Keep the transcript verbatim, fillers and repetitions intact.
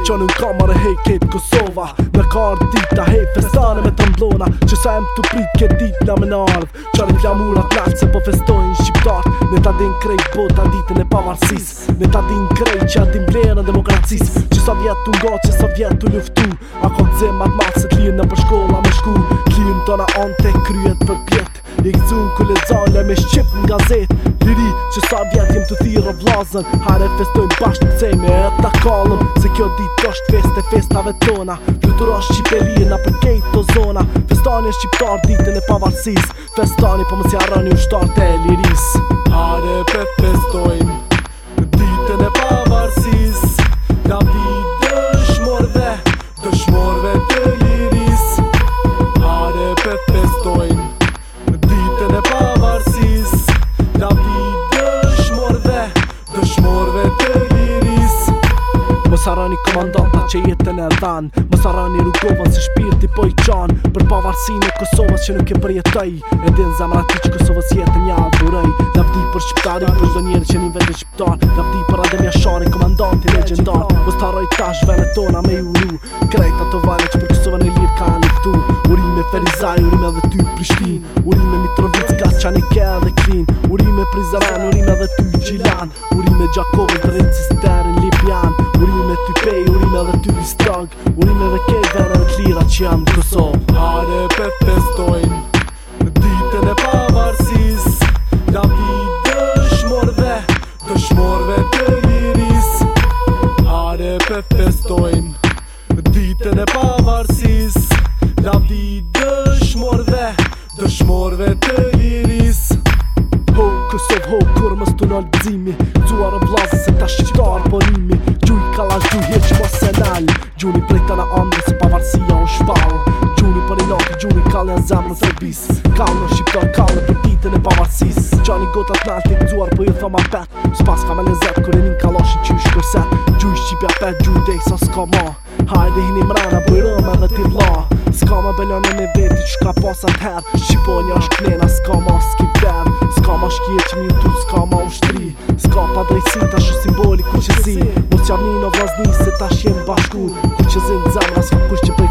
Që në kamare hej ketë Kosova Me kartë dita hej festane me të mblona Që sa em të prit ke dit nga me në ardh Qare flamurat lartë se po festojnë shqiptartë Ne ta din krejt bota ditën e pavarësis Ne ta din krejt që atin vlerën e demokracis Që sa vjetë të nga që sa vjetë të luftu A ko të zemë atë matë se t'lijën në për shkolla me shku T'lijën tona anë te kryet për pjetë I këzun këlle zale me shqip në gazet Liri që sa vjet jem të thirë vlazën Hare festojnë bashkë të cej me e ta kalëm Se kjo dit është fest e festave tona Flutura Shqipëria na për kejt të zona Festani e shqiptar ditën e pavarësis Festani po më si arrani u shtart e liris Hare pe festojnë ditën e pavarësis Nga vit dëshmorve Dëshmorve të liris Hare pe festojnë ditën e pavarësis Nga vit dëshmorve Dëshmorve të liris Mos harroni komandanta që jetën e dhan Mos harroni rrugovën se shpirti po i qan Për pavarësinë e Kosovës që nuk e përjetoj E din zemra ti që Kosovës jetën ja adhuroj Lavdi për shqiptari, për çdo njeri që një vete shqiptar Lavdi për Adem Jashari, komandanti legjendar Mos harroj tash vene tona me uru Krejt ato vane që për Kosovën e lirë ka luftu Urime Ferizaj, urime edhe ty Prishtin Urime Mitrovicka, Qanik edhe Klin Urime Prizren, urime edhe ty Gjilan Urime Gjakovën, Drin Cisterin, Libjan Urime ty Pej, urime edhe ty Stag Urime dhe kej vene dhe t'lira që jam në Kosovë Hare pe festojnë ditën e pavarësis Nga vit dëshmorve Dëshmorve të liris Hare pe festojnë ditën e pavarësis Nga vit dëshmorve Dëshmorve të liris Ho, Kosovë, ho, kur mës të në gzimi Gzuar e vlazë se ta shqiptar porimi Gjuj kalash, gjuj heq mos e nal Gjuni prej të në andre se pavarësia u shpal Gjuni për i nati, gjuni kalli në zemë në Serbis Kalli në shqiptar, kalli për ditën e pavarësis Gjani gotat nalti, gzuar për i thoma pet Spas ka me lezet, kur e nin kalashin që i shkërset Gjuj shqipja pet, gjuj dej sa s'ka ma Hajde hini mrena, bujrëm edhe ti vla S'ka ma belone me veti që ka pasat her Shqiponja është knena, s'ka ma s'ki vler S'ka ma shkje që mi tu, s'ka ma ushtri S'ka pa drejtësi, ta shu simboli ku që zi Mos javni në vlazni se ta shjem bashku Ku që zi në zemra s'ka kush që